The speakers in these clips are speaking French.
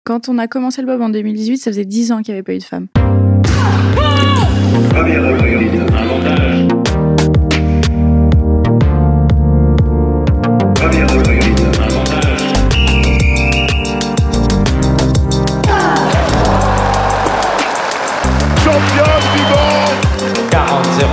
Quand on a commencé le bob en 2018, ça faisait 10 ans qu'il n'y avait pas eu de femmes. Championne du monde 40-0.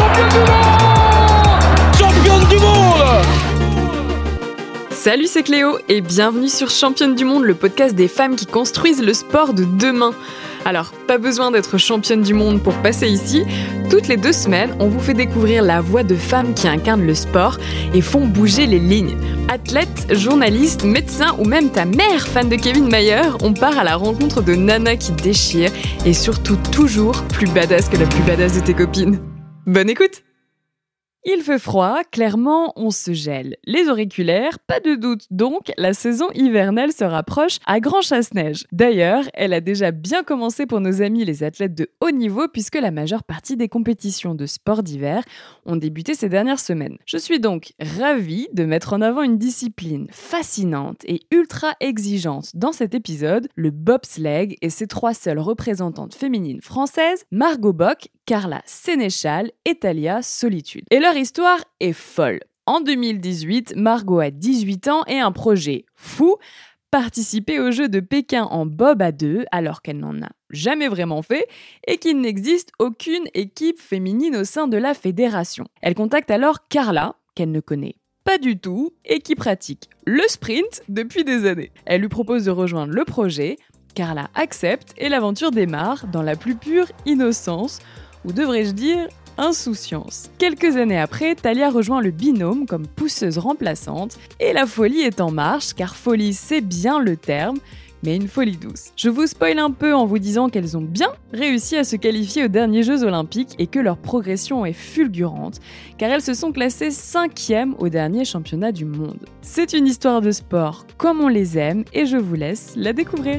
Championne du monde. Salut, c'est Cléo et bienvenue sur Championne du monde, le podcast des femmes qui construisent le sport de demain. Alors, pas besoin d'être championne du monde pour passer ici. Toutes les 2 semaines, on vous fait découvrir la voix de femmes qui incarnent le sport et font bouger les lignes. Athlètes, journalistes, médecins ou même ta mère, fan de Kevin Mayer, on part à la rencontre de nanas qui déchirent et surtout toujours plus badass que la plus badass de tes copines. Bonne écoute! Il fait froid, clairement on se gèle. Les auriculaires, pas de doute donc, la saison hivernale se rapproche à grand chasse-neige. D'ailleurs, elle a déjà bien commencé pour nos amis les athlètes de haut niveau puisque la majeure partie des compétitions de sport d'hiver ont débuté ces dernières semaines. Je suis donc ravie de mettre en avant une discipline fascinante et ultra exigeante dans cet épisode, le bobsleigh et ses 3 seules représentantes féminines françaises, Margot Bock, Carla Sénéchal et Thalia Solitude. Et leur histoire est folle. En 2018, Margot a 18 ans et un projet fou, participer aux Jeux de Pékin en bob à 2 alors qu'elle n'en a jamais vraiment fait et qu'il n'existe aucune équipe féminine au sein de la fédération. Elle contacte alors Carla, qu'elle ne connaît pas du tout et qui pratique le sprint depuis des années. Elle lui propose de rejoindre le projet, Carla accepte et l'aventure démarre dans la plus pure innocence, ou devrais-je dire insouciance. Quelques années après, Thalia rejoint le binôme comme pousseuse remplaçante et la folie est en marche car folie c'est bien le terme, mais une folie douce. Je vous spoil un peu en vous disant qu'elles ont bien réussi à se qualifier aux derniers Jeux Olympiques et que leur progression est fulgurante car elles se sont classées 5e au dernier championnat du monde. C'est une histoire de sport comme on les aime et je vous laisse la découvrir.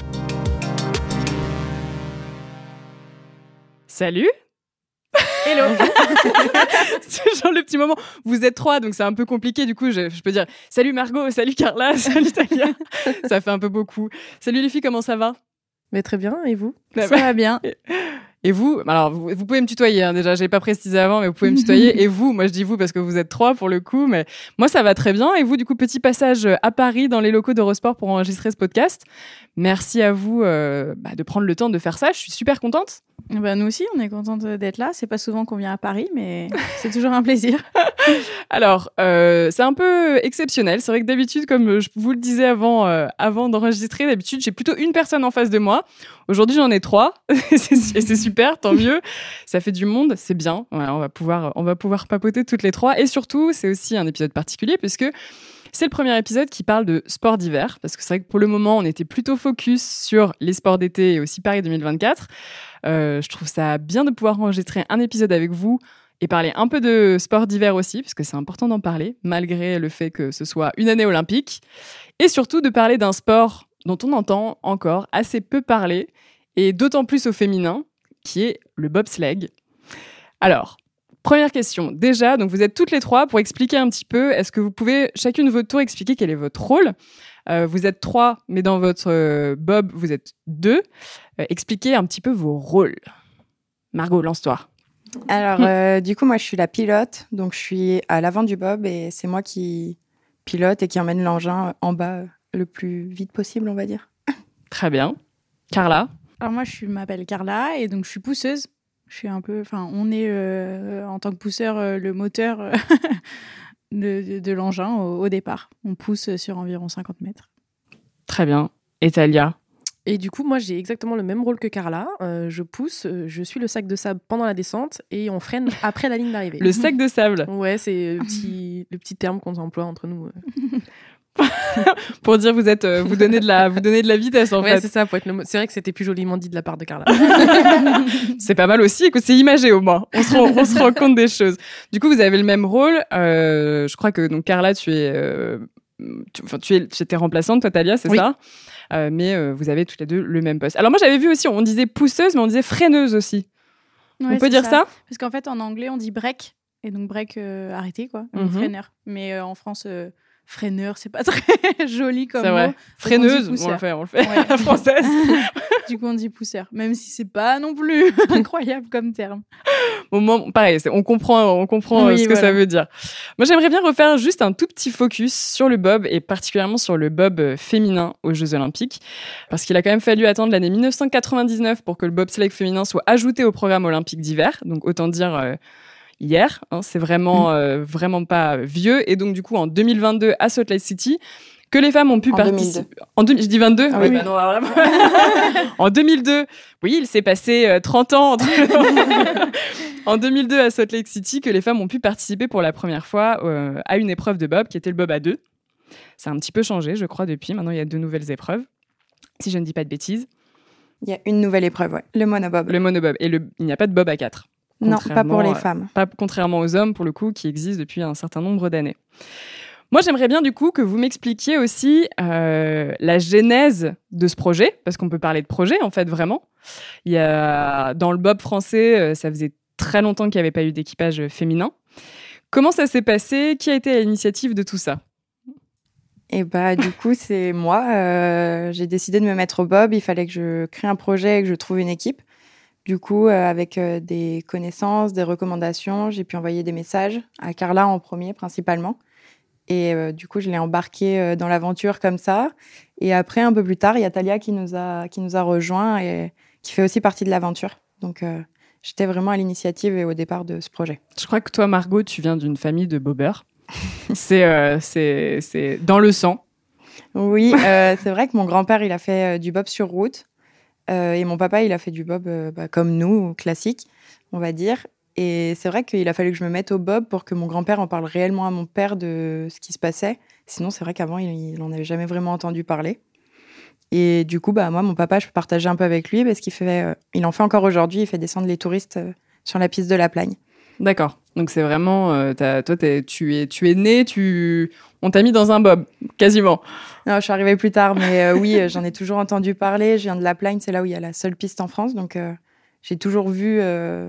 Salut! Hello. C'est genre le petit moment. Vous êtes 3, donc c'est un peu compliqué. Du coup, je peux dire salut Margot, salut Carla, salut Thalia. Ça fait un peu beaucoup. Salut les filles, comment ça va? Mais très bien, et vous? Ça va bien. Et vous? Alors, vous pouvez me tutoyer, hein, déjà. J'avais pas précisé avant, mais vous pouvez me tutoyer. Et vous? Moi, je dis vous parce que vous êtes 3 pour le coup, mais moi, ça va très bien. Et vous, du coup, petit passage à Paris dans les locaux d'Eurosport pour enregistrer ce podcast. Merci à vous de prendre le temps de faire ça. Je suis super contente. Bah, nous aussi, on est contente d'être là. C'est pas souvent qu'on vient à Paris, mais c'est toujours un plaisir. Alors, c'est un peu exceptionnel. C'est vrai que d'habitude, comme je vous le disais avant d'enregistrer, d'habitude, j'ai plutôt une personne en face de moi. Aujourd'hui, j'en ai 3. Et c'est super, tant mieux. Ça fait du monde, c'est bien. Voilà, on va pouvoir papoter toutes les 3. Et surtout, c'est aussi un épisode particulier puisque c'est le premier épisode qui parle de sport d'hiver. Parce que c'est vrai que pour le moment, on était plutôt focus sur les sports d'été et aussi Paris 2024. Je trouve ça bien de pouvoir enregistrer un épisode avec vous et parler un peu de sport d'hiver aussi, parce que c'est important d'en parler, malgré le fait que ce soit une année olympique. Et surtout de parler d'un sport dont on entend encore assez peu parler, et d'autant plus au féminin, qui est le bobsleigh. Alors, première question. Déjà, donc vous êtes toutes les 3 pour expliquer un petit peu, est-ce que vous pouvez chacune de votre tour expliquer quel est votre rôle? Vous êtes 3, mais dans votre bob, vous êtes 2. Expliquez un petit peu vos rôles. Margot, lance-toi. Alors, du coup, moi, je suis la pilote. Donc, je suis à l'avant du bob et c'est moi qui pilote et qui emmène l'engin en bas le plus vite possible, on va dire. Très bien. Carla? Alors, moi, je m'appelle Carla et donc je suis pousseuse. Je suis on est en tant que pousseur le moteur de l'engin au départ. On pousse sur environ 50 mètres. Très bien. Et Thalia? Et du coup, moi, j'ai exactement le même rôle que Carla. Je pousse, je suis le sac de sable pendant la descente et on freine après la ligne d'arrivée. Le sac de sable? Ouais, c'est le petit terme qu'on emploie entre nous. Pour dire vous donnez de la vitesse en fait. Ouais, c'est ça. C'est vrai que c'était plus joliment dit de la part de Carla. C'est pas mal aussi. Écoute, c'est imagé au moins. On se rend compte des choses. Du coup, vous avez le même rôle. Je crois que donc Carla, tu étais remplaçante, toi Thalia, c'est ça? Mais vous avez toutes les 2 le même poste. Alors moi, j'avais vu aussi, on disait pousseuse, mais on disait freineuse aussi. Ouais, on peut dire ça? Parce qu'en fait, en anglais, on dit break. Et donc break, arrêter, quoi. Mm-hmm. Freineur. Mais en France, freineur, c'est pas très joli comme C'est mot. vrai. Donc, Freineuse, on dit on le pousseur. fait Ouais. à la française. Du coup, on dit pousseur, même si c'est pas non plus incroyable comme terme. Au moins, pareil, on comprend Oui, ce que ça voilà. veut dire. Moi, j'aimerais bien refaire juste un tout petit focus sur le bob et particulièrement sur le bob féminin aux Jeux Olympiques, parce qu'il a quand même fallu attendre l'année 1999 pour que le bobsleigh féminin soit ajouté au programme olympique d'hiver. Donc, autant dire hier, hein, c'est vraiment pas vieux. Et donc, du coup, en 2022 à Salt Lake City, que les femmes ont pu participer. Je dis 22 Ah oui. bah non, alors vraiment. En 2002, oui, il s'est passé 30 ans entre en 2002 à Salt Lake City, que les femmes ont pu participer pour la première fois à une épreuve de bob, qui était le bob à 2. Ça a un petit peu changé, je crois, depuis. Maintenant, il y a 2 nouvelles épreuves, si je ne dis pas de bêtises. Il y a une nouvelle épreuve, ouais. Le monobob. Le monobob. Et il n'y a pas de bob à 4. Non, pas pour les femmes. Pas contrairement aux hommes, pour le coup, qui existent depuis un certain nombre d'années. Moi, j'aimerais bien, du coup, que vous m'expliquiez aussi la genèse de ce projet, parce qu'on peut parler de projet, en fait, vraiment. Il y a, dans le bob français, ça faisait très longtemps qu'il n'y avait pas eu d'équipage féminin. Comment ça s'est passé ? Qui a été à l'initiative de tout ça ? Et bah, du coup, c'est moi. J'ai décidé de me mettre au bob. Il fallait que je crée un projet et que je trouve une équipe. Du coup, avec des connaissances, des recommandations, j'ai pu envoyer des messages à Carla en premier, principalement. Et du coup, je l'ai embarquée dans l'aventure comme ça. Et après, un peu plus tard, il y a Talia qui nous a rejoints et qui fait aussi partie de l'aventure. Donc, j'étais vraiment à l'initiative et au départ de ce projet. Je crois que toi, Margot, tu viens d'une famille de bobeurs. C'est dans le sang. Oui, c'est vrai que mon grand-père, il a fait du bob sur route. Et mon papa, il a fait du bob comme nous, classique, on va dire. Et c'est vrai qu'il a fallu que je me mette au bob pour que mon grand-père en parle réellement à mon père de ce qui se passait. Sinon, c'est vrai qu'avant, il n'en avait jamais vraiment entendu parler. Et du coup, moi, mon papa, je peux partager un peu avec lui parce il en fait encore aujourd'hui. Il fait descendre les touristes sur la piste de la Plagne. D'accord. Donc, c'est vraiment... toi, tu es né, on t'a mis dans un bob, quasiment. Non, je suis arrivée plus tard, mais oui, j'en ai toujours entendu parler. Je viens de la Plagne, c'est là où il y a la seule piste en France. Donc, j'ai toujours vu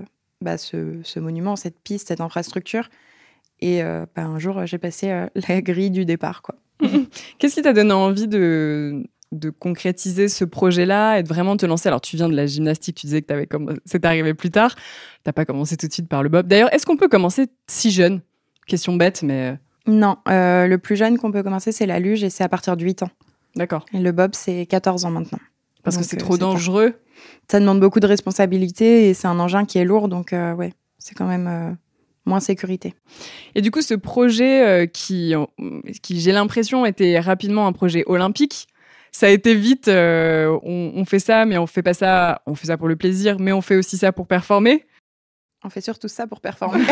ce monument, cette piste, cette infrastructure. Et un jour, j'ai passé la grille du départ, quoi. Qu'est-ce qui t'a donné envie de concrétiser ce projet-là et de vraiment te lancer ? Alors, tu viens de la gymnastique, tu disais que c'est arrivé plus tard. T'as pas commencé tout de suite par le bob. D'ailleurs, est-ce qu'on peut commencer si jeune ? Question bête, mais... Non, le plus jeune qu'on peut commencer, c'est la luge et c'est à partir de 8 ans. D'accord. Et le bob, c'est 14 ans maintenant. Parce Donc, que c'est trop dangereux. Ça demande beaucoup de responsabilités et c'est un engin qui est lourd, donc ouais, c'est quand même moins sécurité. Et du coup, ce projet qui, j'ai l'impression, était rapidement un projet olympique, ça a été vite, on fait ça, mais on fait pas ça, on fait ça pour le plaisir, mais on fait aussi ça pour performer. On fait surtout ça pour performer.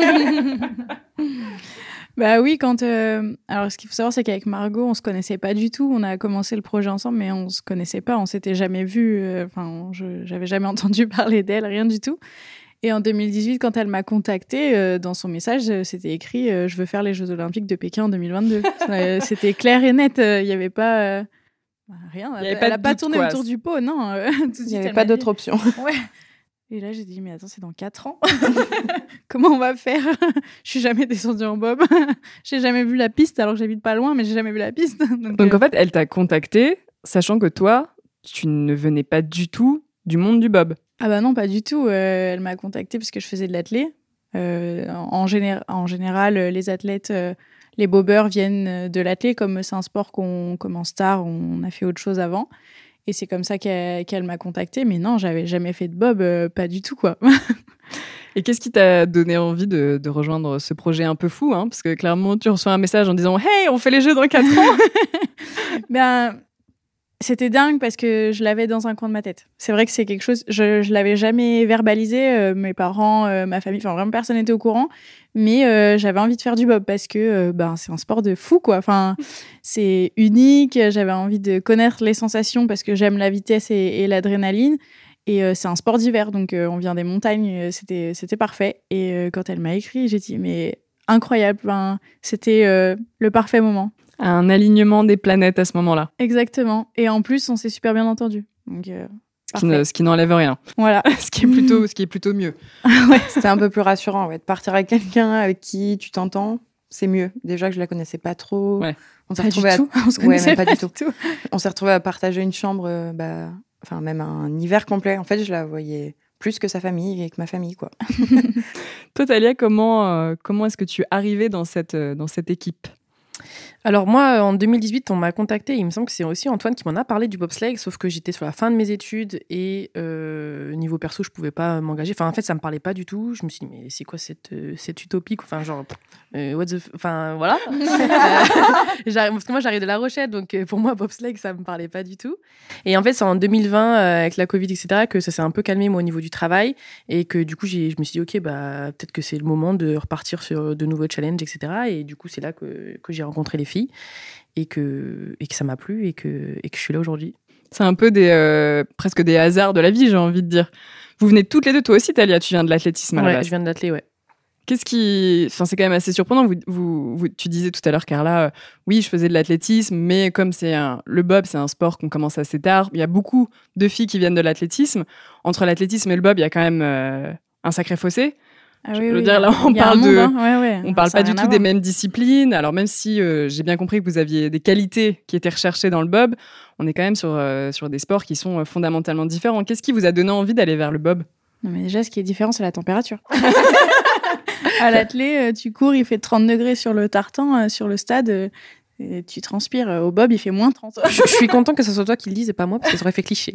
Bah oui, alors ce qu'il faut savoir, c'est qu'avec Margot, on se connaissait pas du tout. On a commencé le projet ensemble, mais on se connaissait pas, on s'était jamais vus. J'avais jamais entendu parler d'elle, rien du tout. Et en 2018, quand elle m'a contactée, dans son message, c'était écrit « Je veux faire les Jeux Olympiques de Pékin en 2022 ». C'était clair et net. Il n'y avait pas... rien. Elle n'a pas tourné autour du pot, non. Il n'y avait pas d'autre option. Ouais. Et là, j'ai dit, mais attends, c'est dans 4 ans. Comment on va faire ? Je suis jamais descendue en bob. J'ai jamais vu la piste, alors que j'habite pas loin, mais j'ai jamais vu la piste. Donc en fait, elle t'a contacté, sachant que toi, tu ne venais pas du tout du monde du bob. Ah bah non, pas du tout. Elle m'a contactée parce que je faisais de l'athlé. En général, les athlètes, les bobeurs viennent de l'athlé, comme c'est un sport qu'on commence tard, on a fait autre chose avant. Et c'est comme ça qu'elle m'a contactée. Mais non, j'avais jamais fait de bob, pas du tout, quoi. Et qu'est-ce qui t'a donné envie de rejoindre ce projet un peu fou, hein ? Parce que clairement, tu reçois un message en disant « Hey, on fait les Jeux dans 4 ans !» C'était dingue parce que je l'avais dans un coin de ma tête. C'est vrai que c'est quelque chose... Je l'avais jamais verbalisé. Mes parents, ma famille, enfin vraiment personne n'était au courant. Mais j'avais envie de faire du bob parce que c'est un sport de fou, quoi. Enfin, c'est unique. J'avais envie de connaître les sensations parce que j'aime la vitesse et l'adrénaline. Et c'est un sport d'hiver, donc on vient des montagnes. C'était parfait. Et quand elle m'a écrit, j'ai dit, mais incroyable. C'était le parfait moment. Un alignement des planètes à ce moment-là. Exactement. Et en plus, on s'est super bien entendu. Donc, ce qui n'enlève rien. Voilà. ce qui est plutôt mieux. Ouais, c'était un peu plus rassurant, de partir avec quelqu'un avec qui tu t'entends. c'est mieux. Déjà que je la connaissais pas trop. Ouais. On s'est Pas retrouvés du tout. On se Ouais, connaissait mais pas pas du tout. On s'est retrouvés à partager une chambre, même un hiver complet. En fait, je la voyais plus que sa famille et que ma famille, quoi. Toi, Thalia, comment est-ce que tu es arrivée dans cette équipe ? Alors moi, en 2018, on m'a contacté. Il me semble que c'est aussi Antoine qui m'en a parlé du bobsleigh, sauf que j'étais sur la fin de mes études et niveau perso, je pouvais pas m'engager. Enfin, en fait, ça me parlait pas du tout. Je me suis dit, mais c'est quoi cette utopique ? Enfin, genre, enfin, voilà. Parce que moi, j'arrive de La Rochelle, donc pour moi, bobsleigh, ça me parlait pas du tout. Et en fait, c'est en 2020, avec la Covid, etc., que ça s'est un peu calmé, moi, au niveau du travail. Et que du coup, je me suis dit, OK, peut-être que c'est le moment de repartir sur de nouveaux challenges, etc. Et du coup, c'est là que j'ai rencontré les filles et que ça m'a plu et que je suis là aujourd'hui. C'est un peu presque des hasards de la vie, j'ai envie de dire. Vous venez toutes les deux, toi aussi, Thalia, tu viens de l'athlétisme à la base. Je viens de l'athlé, ouais. C'est quand même assez surprenant. Tu disais tout à l'heure, Carla, oui, je faisais de l'athlétisme, mais comme le bob, c'est un sport qu'on commence assez tard. Il y a beaucoup de filles qui viennent de l'athlétisme. Entre l'athlétisme et le bob, il y a quand même un sacré fossé. Ah, je oui, veux dire, là, on parle pas du tout des mêmes disciplines. Alors, même si j'ai bien compris que vous aviez des qualités qui étaient recherchées dans le bob, on est quand même sur des sports qui sont fondamentalement différents. Qu'est-ce qui vous a donné envie d'aller vers le bob ? Non, mais déjà, ce qui est différent, c'est la température. À l'athlé, tu cours, il fait 30 degrés sur le tartan, sur le stade, et tu transpires. Au bob, il fait moins 30. Je suis content que ce soit toi qui le dise et pas moi, parce que ça aurait fait cliché.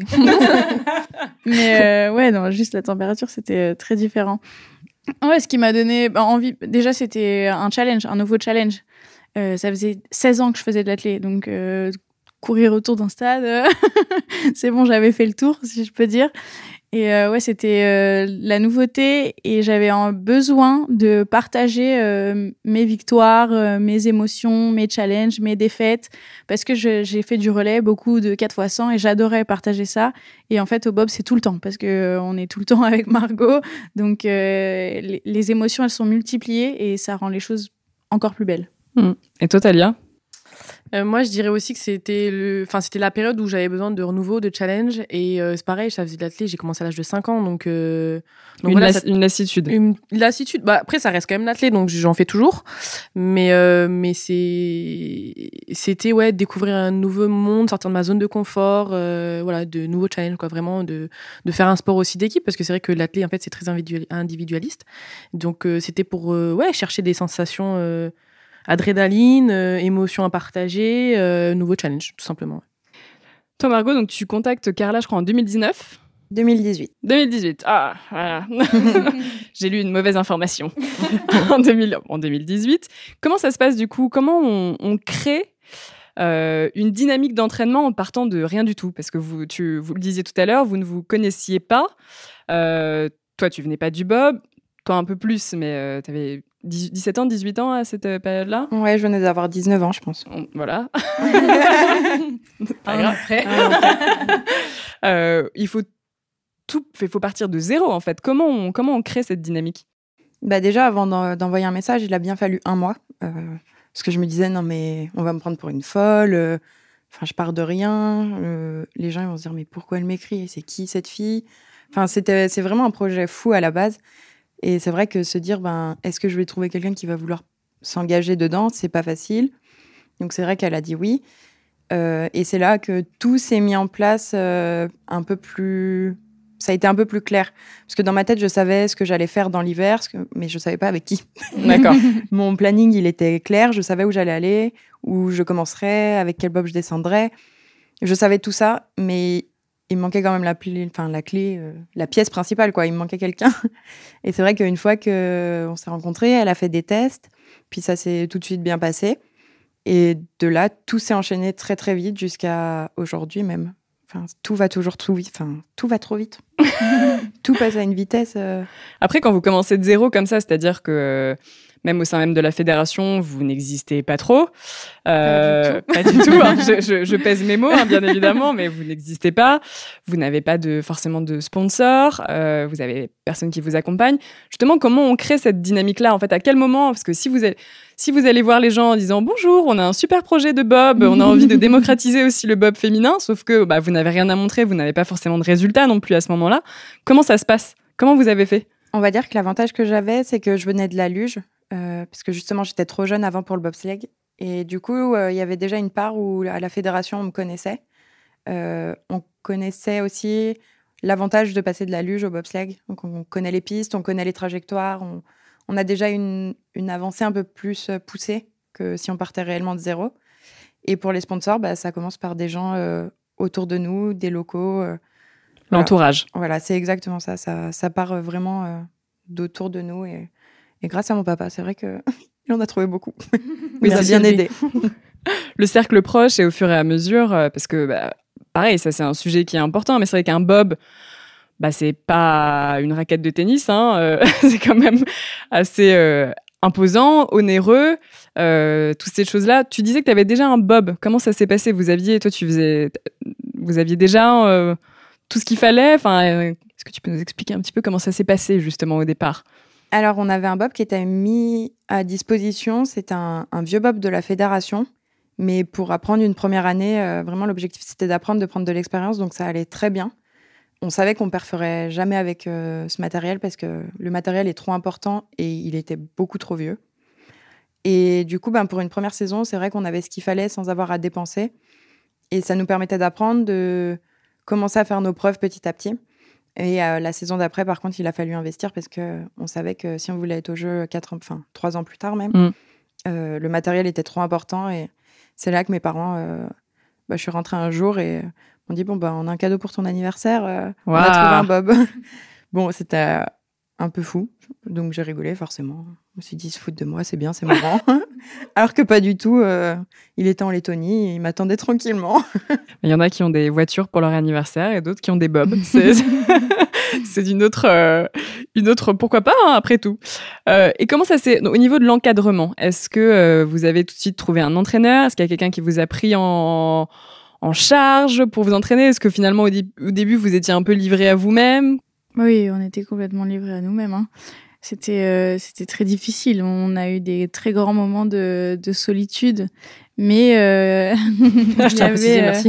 Mais juste la température, c'était très différent. Ouais, ce qui m'a donné envie, déjà, c'était un nouveau challenge. Ça faisait 16 ans que je faisais de l'athlé, donc courir autour d'un stade, c'est bon, j'avais fait le tour, si je peux dire. Et c'était la nouveauté et j'avais besoin de partager mes victoires, mes émotions, mes challenges, mes défaites, parce que j'ai fait du relais, beaucoup de 4x100 et j'adorais partager ça. Et en fait, au bob, c'est tout le temps parce que on est tout le temps avec Margot. Donc, les émotions, elles sont multipliées et ça rend les choses encore plus belles. Et toi, Thalia ? Moi, je dirais aussi que c'était la période où j'avais besoin de renouveau, de challenge. Et c'est pareil, ça faisait de l'athlé, j'ai commencé à l'âge de 5 ans. Donc une lassitude. Une lassitude. Après, ça reste quand même l'athlé, donc j'en fais toujours. Mais c'était découvrir un nouveau monde, sortir de ma zone de confort, de nouveaux challenges, quoi, vraiment, de faire un sport aussi d'équipe. Parce que c'est vrai que l'athlé, en fait, c'est très individualiste. Donc, c'était pour chercher des sensations... adrénaline, émotions à partager, nouveau challenge, tout simplement. Toi, Margot, donc tu contactes Carla, je crois, en 2019 ? 2018. Ah, voilà. J'ai lu une mauvaise information. en 2018. Comment ça se passe, du coup ? Comment on crée une dynamique d'entraînement en partant de rien du tout ? Parce que vous le disiez tout à l'heure, vous ne vous connaissiez pas. Toi, tu venais pas du bob. Toi, un peu plus, mais tu avais 17 ans, 18 ans à cette période-là ? Ouais, je venais d'avoir 19 ans, je pense. Voilà. Pas grave. Il faut partir de zéro, en fait. Comment on crée cette dynamique ? Déjà, avant d'envoyer un message, il a bien fallu 1 mois. Parce que je me disais, non, mais on va me prendre pour une folle. Je pars de rien. Les gens ils vont se dire, mais pourquoi elle m'écrit ? C'est qui cette fille ? C'est vraiment un projet fou à la base. Et c'est vrai que se dire, est-ce que je vais trouver quelqu'un qui va vouloir s'engager dedans ? C'est pas facile. Donc c'est vrai qu'elle a dit oui. Et c'est là que tout s'est mis en place un peu plus... Ça a été un peu plus clair. Parce que dans ma tête, je savais ce que j'allais faire dans l'hiver, mais je savais pas avec qui. D'accord. Mon planning, il était clair. Je savais où j'allais aller, où je commencerais, avec quel bob je descendrais. Je savais tout ça, mais... il me manquait quand même la clé, la pièce principale, quoi. Il me manquait quelqu'un. Et c'est vrai qu'une fois qu'on s'est rencontrés, elle a fait des tests. Puis ça s'est tout de suite bien passé. Et de là, tout s'est enchaîné très, très vite jusqu'à aujourd'hui même. Tout va toujours trop vite. Tout va trop vite. Tout passe à une vitesse. Après, quand vous commencez de zéro comme ça, c'est-à-dire que... même au sein même de la fédération, vous n'existez pas trop. Pas du tout. Hein. Je pèse mes mots, bien évidemment, mais vous n'existez pas. Vous n'avez pas forcément de sponsor. Vous avez personne qui vous accompagne. Justement, comment on crée cette dynamique-là ? En fait, à quel moment ? Parce que si vous allez voir les gens en disant « Bonjour, on a un super projet de bob, on a envie de démocratiser aussi le bob féminin », sauf que vous n'avez rien à montrer, vous n'avez pas forcément de résultats non plus à ce moment-là. Comment ça se passe ? Comment vous avez fait ? On va dire que l'avantage que j'avais, c'est que je venais de la luge. parce que justement, j'étais trop jeune avant pour le bobsleigh. Et du coup, il y avait déjà une part où à la fédération, on me connaissait. On connaissait aussi l'avantage de passer de la luge au bobsleigh. Donc, on connaît les pistes, on connaît les trajectoires. On a déjà une avancée un peu plus poussée que si on partait réellement de zéro. Et pour les sponsors, ça commence par des gens autour de nous, des locaux. L'entourage. Voilà, c'est exactement ça. Ça part vraiment d'autour de nous. Et grâce à mon papa, c'est vrai qu'il en a trouvé beaucoup. Il nous a bien aidé. Le cercle proche et au fur et à mesure, parce que pareil, ça c'est un sujet qui est important, mais c'est vrai qu'un bob, c'est pas une raquette de tennis, hein, c'est quand même assez imposant, onéreux, toutes ces choses-là. Tu disais que tu avais déjà un bob. Comment ça s'est passé ? Vous aviez déjà tout ce qu'il fallait. Est-ce que tu peux nous expliquer un petit peu comment ça s'est passé justement au départ ? Alors, on avait un bob qui était mis à disposition. C'est un vieux bob de la fédération. Mais pour apprendre une première année, vraiment, l'objectif, c'était d'apprendre, de prendre de l'expérience. Donc, ça allait très bien. On savait qu'on ne perforait jamais avec ce matériel parce que le matériel est trop important et il était beaucoup trop vieux. Et du coup, pour une première saison, c'est vrai qu'on avait ce qu'il fallait sans avoir à dépenser. Et ça nous permettait d'apprendre, de commencer à faire nos preuves petit à petit. Et la saison d'après, par contre, il a fallu investir parce qu'on savait que si on voulait être au jeu 3 ans plus tard même, le matériel était trop important. Et c'est là que mes parents, je suis rentrée un jour et m'ont dit, on a un cadeau pour ton anniversaire, on a trouvé un bob. Bon, c'était un peu fou, donc j'ai rigolé forcément. Je me suis dit, ils se foutent de moi, c'est bien, c'est marrant. Alors que pas du tout, il était en Lettonie et il m'attendait tranquillement. Il y en a qui ont des voitures pour leur anniversaire et d'autres qui ont des bobs. C'est une autre pourquoi pas, hein, après tout. Et comment ça s'est... Au niveau de l'encadrement, est-ce que vous avez tout de suite trouvé un entraîneur ? Est-ce qu'il y a quelqu'un qui vous a pris en charge pour vous entraîner ? Est-ce que finalement, au début, vous étiez un peu livré à vous-même ? Oui, on était complètement livrés à nous-mêmes. Hein. C'était très difficile. On a eu des très grands moments de solitude. Mais je tiens à préciser, merci.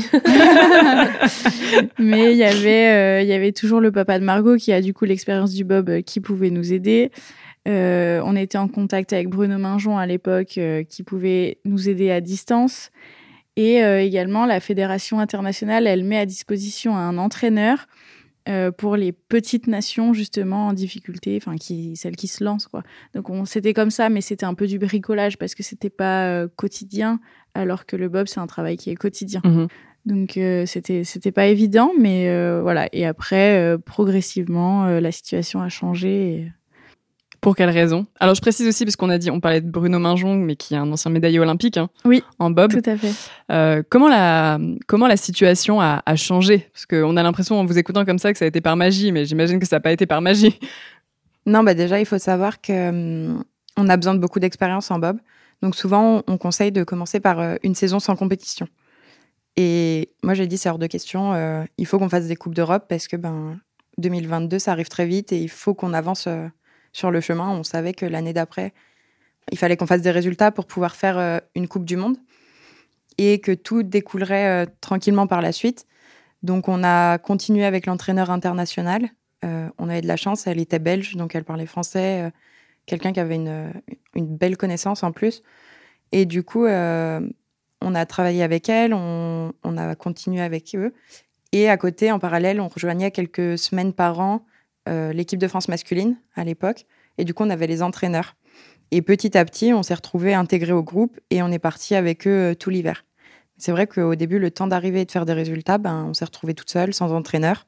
Mais il y avait toujours le papa de Margot qui a du coup l'expérience du bob qui pouvait nous aider. On était en contact avec Bruno Minjon à l'époque qui pouvait nous aider à distance. Et également, la Fédération internationale, elle met à disposition un entraîneur pour les petites nations, justement, en difficulté, celles qui se lancent, quoi. Donc, c'était comme ça, mais c'était un peu du bricolage parce que c'était pas quotidien, alors que le bob, c'est un travail qui est quotidien. Mmh. Donc, c'était pas évident, mais voilà. Et après, progressivement, la situation a changé. Et... Pour quelle raison ? Alors, je précise aussi, parce on parlait de Bruno Minjon, mais qui est un ancien médaillé olympique, hein, oui, en bob. Tout à fait. Comment la situation a changé ? Parce qu'on a l'impression, en vous écoutant comme ça, que ça a été par magie, mais j'imagine que ça n'a pas été par magie. Non, déjà, il faut savoir qu'on a besoin de beaucoup d'expérience en bob. Donc, souvent, on conseille de commencer par une saison sans compétition. Et moi, j'ai dit, c'est hors de question. Il faut qu'on fasse des Coupes d'Europe parce que 2022, ça arrive très vite et il faut qu'on avance... sur le chemin, on savait que l'année d'après, il fallait qu'on fasse des résultats pour pouvoir faire une Coupe du Monde et que tout découlerait tranquillement par la suite. Donc, on a continué avec l'entraîneur international. On avait de la chance, elle était belge, donc elle parlait français. Quelqu'un qui avait une belle connaissance en plus. Et du coup, on a travaillé avec elle, on a continué avec eux. Et à côté, en parallèle, on rejoignait quelques semaines par an l'équipe de France masculine à l'époque. Et du coup, on avait les entraîneurs. Et petit à petit, on s'est retrouvés intégrés au groupe et on est parti avec eux tout l'hiver. C'est vrai qu'au début, le temps d'arriver et de faire des résultats, on s'est retrouvés toute seule, sans entraîneur.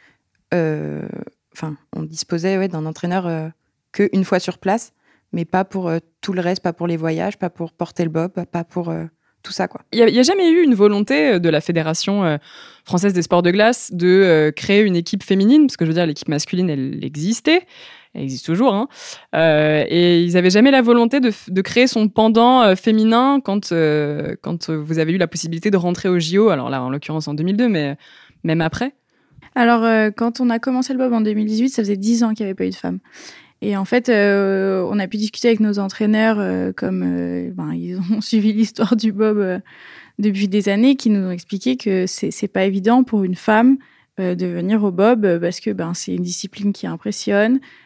On disposait d'un entraîneur qu'une fois sur place, mais pas pour tout le reste, pas pour les voyages, pas pour porter le bob, pas pour... tout ça, quoi. Il y a jamais eu une volonté de la Fédération française des sports de glace de créer une équipe féminine, parce que je veux dire, l'équipe masculine, elle existait, elle existe toujours, hein, et ils avaient jamais la volonté de créer son pendant féminin quand vous avez eu la possibilité de rentrer au JO, alors là, en l'occurrence en 2002, mais même après. Alors, quand on a commencé le bob en 2018, ça faisait 10 ans qu'il n'y avait pas eu de femmes. Et en fait, on a pu discuter avec nos entraîneurs, ils ont suivi l'histoire du bob depuis des années, qui nous ont expliqué que c'est pas évident pour une femme de venir au bob parce que c'est une discipline qui impressionne.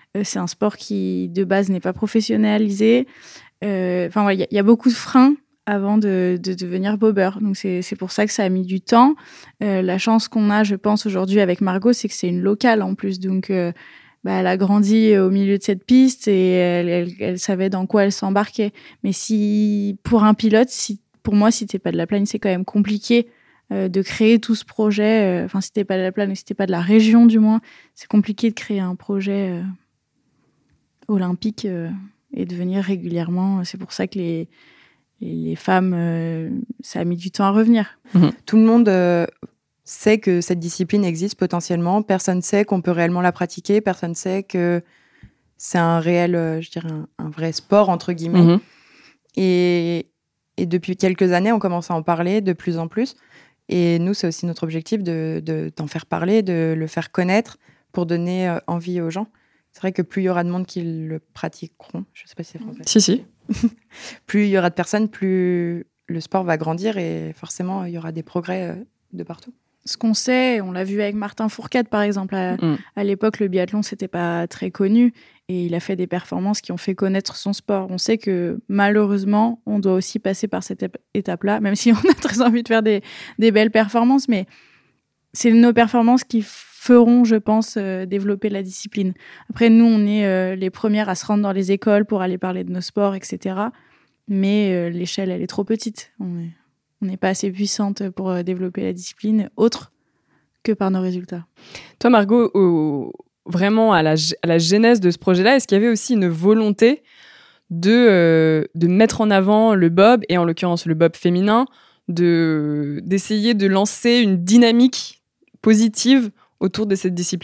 C'est un sport qui, de base, n'est pas professionnalisé. Enfin, il y a beaucoup de freins avant de devenir bobber. Donc, c'est pour ça que ça a mis du temps. La chance qu'on a, je pense, aujourd'hui avec Margot, c'est que c'est une locale en plus. Donc, elle a grandi au milieu de cette piste et elle savait dans quoi elle s'embarquait. Mais pour un pilote, pour moi, si t'es pas de la Plagne, c'est quand même compliqué de créer tout ce projet. Enfin, si t'es pas de la Plagne, si t'es pas de la région, du moins, c'est compliqué de créer un projet olympique et de venir régulièrement. C'est pour ça que les femmes, ça a mis du temps à revenir. Tout le monde sait que cette discipline existe potentiellement. Personne sait qu'on peut réellement la pratiquer. Personne sait que c'est un réel, je dirais, un vrai sport, entre guillemets. Et depuis quelques années, on commence à en parler de plus en plus. Et nous, c'est aussi notre objectif d'en faire parler, de le faire connaître pour donner envie aux gens. C'est vrai que plus il y aura de monde qui le pratiqueront, je ne sais pas si c'est français. Si. Plus il y aura de personnes, plus le sport va grandir et forcément, il y aura des progrès de partout. Ce qu'on sait, on l'a vu avec Martin Fourcade, par exemple. À l'époque, le biathlon, c'était pas très connu et il a fait des performances qui ont fait connaître son sport. On sait que malheureusement, on doit aussi passer par cette étape-là, même si on a très envie de faire des belles performances, mais c'est nos performances qui feront, je pense, développer la discipline. Après, nous, on est les premières à se rendre dans les écoles pour aller parler de nos sports, etc. Mais l'échelle, elle est trop petite. On n'est pas assez puissante pour développer la discipline autre que par nos résultats. Toi, Margot, vraiment à la genèse de ce projet-là, est-ce qu'il y avait aussi une volonté de mettre en avant le bob, et en l'occurrence le bob féminin, d'essayer de lancer une dynamique positive autour de cette discipline ?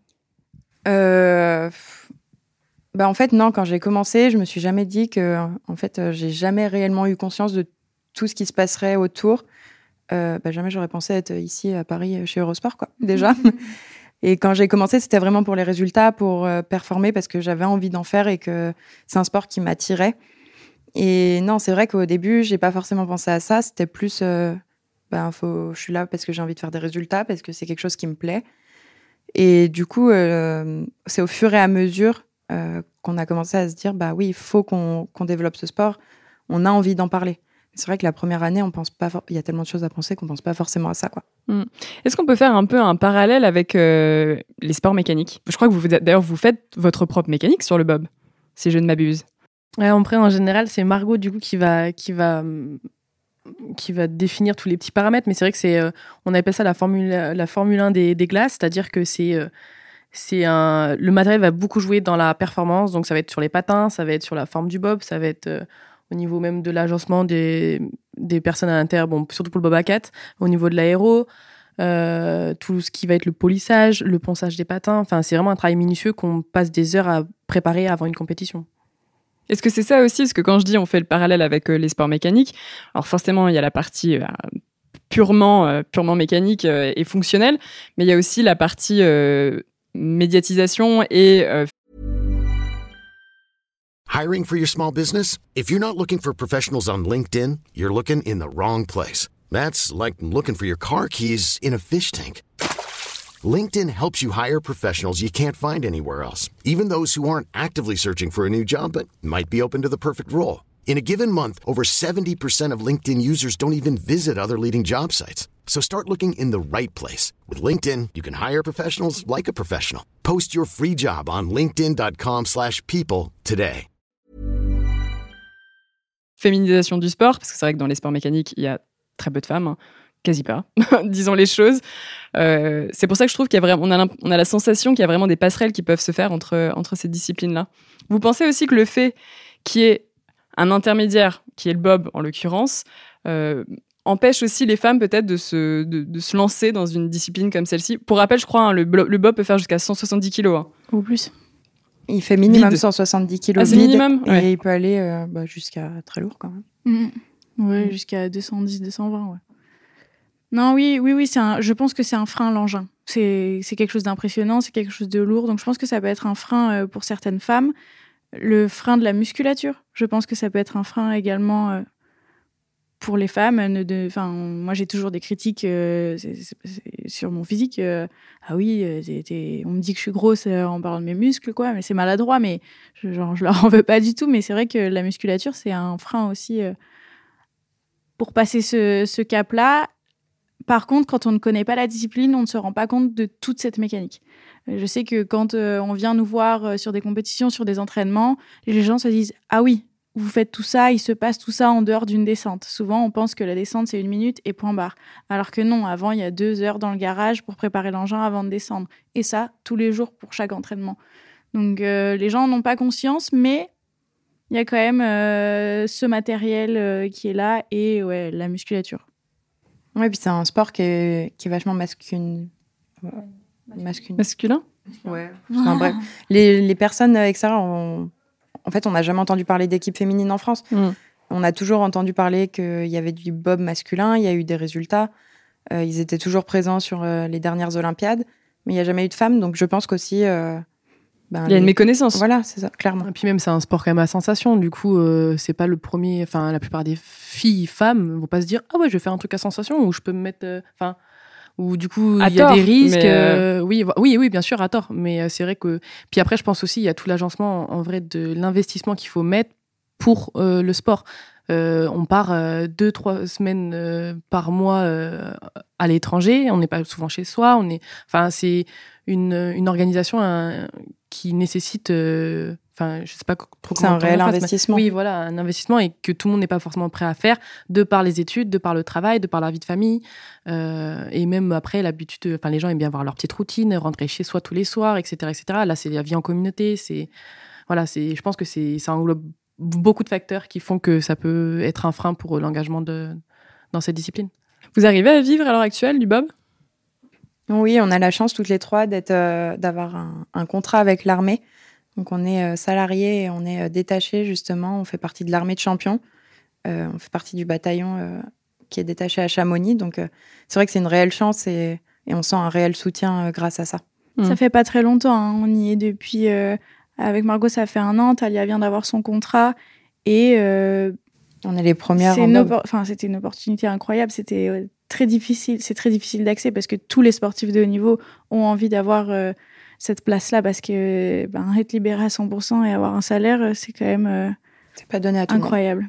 En fait, non. Quand j'ai commencé, je me suis jamais dit que, en fait, j'ai jamais réellement eu conscience de tout ce qui se passerait autour. Jamais j'aurais pensé être ici à Paris chez Eurosport, quoi, déjà. Et quand j'ai commencé, c'était vraiment pour les résultats, pour performer, parce que j'avais envie d'en faire et que c'est un sport qui m'attirait. Et non, c'est vrai qu'au début, j'ai pas forcément pensé à ça. C'était plus, je suis là parce que j'ai envie de faire des résultats, parce que c'est quelque chose qui me plaît. Et du coup, c'est au fur et à mesure qu'on a commencé à se dire, oui, il faut qu'on développe ce sport. On a envie d'en parler. C'est vrai que la première année, on pense pas. Il y a tellement de choses à penser qu'on pense pas forcément à ça, quoi. Est-ce qu'on peut faire un peu un parallèle avec les sports mécaniques ? Je crois que vous faites votre propre mécanique sur le bob, si je ne m'abuse. Ouais, après, en général, c'est Margot du coup qui va définir tous les petits paramètres. Mais c'est vrai que on appelle ça la Formule 1 des glaces, c'est-à-dire que le matériel va beaucoup jouer dans la performance. Donc ça va être sur les patins, ça va être sur la forme du bob, ça va être au niveau même de l'agencement des personnes à l'intérieur, surtout pour le bob à 4, au niveau de l'aéro, tout ce qui va être le polissage, le ponçage des patins. Enfin, c'est vraiment un travail minutieux qu'on passe des heures à préparer avant une compétition. Est-ce que c'est ça aussi ? Parce que quand je dis on fait le parallèle avec les sports mécaniques, alors forcément, il y a la partie purement mécanique et fonctionnelle, mais il y a aussi la partie médiatisation et Hiring for your small business? If you're not looking for professionals on LinkedIn, you're looking in the wrong place. That's like looking for your car keys in a fish tank. LinkedIn helps you hire professionals you can't find anywhere else, even those who aren't actively searching for a new job but might be open to the perfect role. In a given month, over 70% of LinkedIn users don't even visit other leading job sites. So start looking in the right place. With LinkedIn, you can hire professionals like a professional. Post your free job on linkedin.com/people today. Féminisation du sport, parce que c'est vrai que dans les sports mécaniques, il y a très peu de femmes, quasi pas, disons les choses. C'est pour ça que je trouve qu'il y a vraiment, on a la sensation qu'il y a vraiment des passerelles qui peuvent se faire entre ces disciplines-là. Vous pensez aussi que le fait qu'il y ait un intermédiaire, qui est le bob en l'occurrence, empêche aussi les femmes peut-être de se lancer dans une discipline comme celle-ci. Pour rappel, je crois, le bob peut faire jusqu'à 170 kilos. Ou plus. Il fait minimum vide. 170 kilos c'est vide, minimum, et ouais. il peut aller jusqu'à très lourd quand même. Ouais, jusqu'à 210, 220, ouais. Non, oui, je pense que c'est un frein, l'engin. C'est quelque chose d'impressionnant, c'est quelque chose de lourd, donc je pense que ça peut être un frein pour certaines femmes. Le frein de la musculature, je pense que ça peut être un frein également pour les femmes, moi j'ai toujours des critiques sur mon physique. Ah oui, on me dit que je suis grosse en parlant de mes muscles, quoi, mais c'est maladroit, mais je leur en veux pas du tout. Mais c'est vrai que la musculature, c'est un frein aussi pour passer ce cap-là. Par contre, quand on ne connaît pas la discipline, on ne se rend pas compte de toute cette mécanique. Je sais que quand on vient nous voir sur des compétitions, sur des entraînements, les gens se disent « Ah oui, vous faites tout ça, il se passe tout ça en dehors d'une descente. » Souvent, on pense que la descente, c'est 1 minute et point barre. Alors que non, avant, il y a 2 heures dans le garage pour préparer l'engin avant de descendre. Et ça, tous les jours pour chaque entraînement. Donc, les gens n'ont pas conscience, mais il y a quand même ce matériel qui est là et la musculature. Ouais, puis c'est un sport qui est vachement masculin. Masculin ? Ouais. Enfin, bref. Les personnes extérieures, en fait, on n'a jamais entendu parler d'équipe féminine en France. On a toujours entendu parler qu'il y avait du bob masculin, il y a eu des résultats. Ils étaient toujours présents sur les dernières Olympiades, mais il n'y a jamais eu de femmes. Donc je pense qu'aussi... il y a une méconnaissance. Voilà, c'est ça, clairement. Et puis même, c'est un sport quand même à sensation. Du coup, c'est pas le premier... Enfin, la plupart des filles, femmes, vont pas se dire « Ah ouais, je vais faire un truc à sensation ou je peux me mettre... » Ou du coup, il y a des risques. Oui, bien sûr, à tort. Mais c'est vrai que... Puis après, je pense aussi, il y a tout l'agencement, en vrai, de l'investissement qu'il faut mettre pour le sport. On part 2-3 semaines par mois à l'étranger. On n'est pas souvent chez soi. C'est une organisation qui nécessite... je sais pas trop comment. C'est un réel investissement. Oui, voilà, un investissement et que tout le monde n'est pas forcément prêt à faire de par les études, de par le travail, de par la vie de famille. Et même après, l'habitude, les gens aiment bien avoir leur petite routine, rentrer chez soi tous les soirs, etc., etc. Là, c'est la vie en communauté. Je pense que ça englobe beaucoup de facteurs qui font que ça peut être un frein pour l'engagement dans cette discipline. Vous arrivez à vivre à l'heure actuelle du bob ? Oui, on a la chance toutes les trois d'avoir un contrat avec l'armée. Donc, on est salariés et on est détachés, justement. On fait partie de l'armée de champions. On fait partie du bataillon qui est détaché à Chamonix. Donc, c'est vrai que c'est une réelle chance et on sent un réel soutien grâce à ça. Ça fait pas très longtemps. On y est depuis... avec Margot, ça fait 1 an. Talia vient d'avoir son contrat. Et... on est les premières. C'était une opportunité incroyable. C'était très difficile. C'est très difficile d'accès parce que tous les sportifs de haut niveau ont envie d'avoir... cette place-là, parce que être libéré à 100% et avoir un salaire, c'est quand même c'est pas donné à tout incroyable.